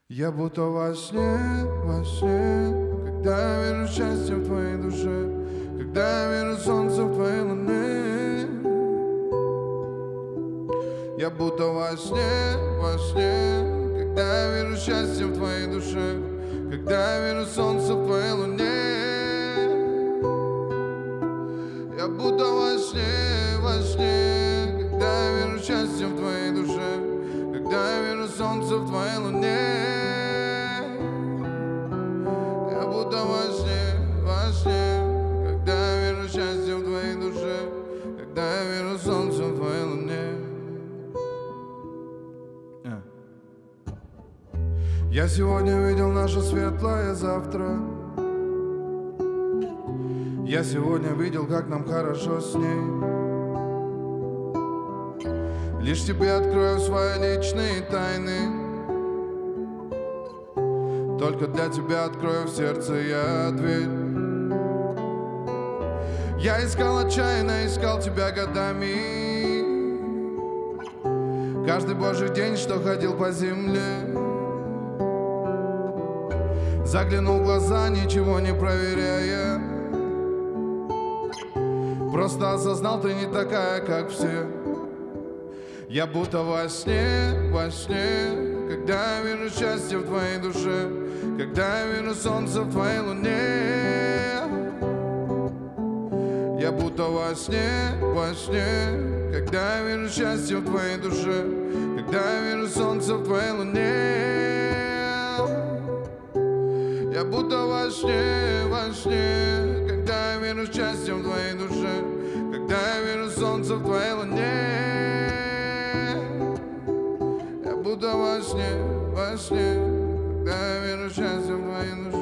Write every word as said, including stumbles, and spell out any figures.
Я будто во сне, во сне, когда я вижу счастье в твоей душе, когда я вижу солнце в твоей луне. Я будто во сне, во сне, когда я вижу счастье в твоей душе, когда я вижу солнце в твоей луне. Я будто во сне, во сне, когда я вижу счастье в твоей душе, когда я вижу солнце в твоей луне. Я будто во сне, во сне, когда я вижу счастье в твоей душе, когда я вижу солнце в твоей луне. Yeah. Я сегодня видел наше светлое завтра. Я сегодня видел, как нам хорошо с ней. Лишь тебе открою свои личные тайны. Только для тебя открою в сердце я дверь. Я искал отчаянно, искал тебя годами. Каждый божий день, что ходил по земле. Заглянул в глаза, ничего не проверяя. Просто осознал, ты не такая, как все. Я будто во сне, во сне, когда я вижу счастье в твоей душе, когда я вижу солнце в твоей луне. Я будто во сне, во сне, когда я вижу счастье в твоей душе, когда я вижу солнце в твоей луне. Я будто во сне, во сне, когда я вижу счастье в твоей душе, когда я вижу солнце в твоей луне. Я будто во сне, во сне, когда я вижу счастье в твоей душе.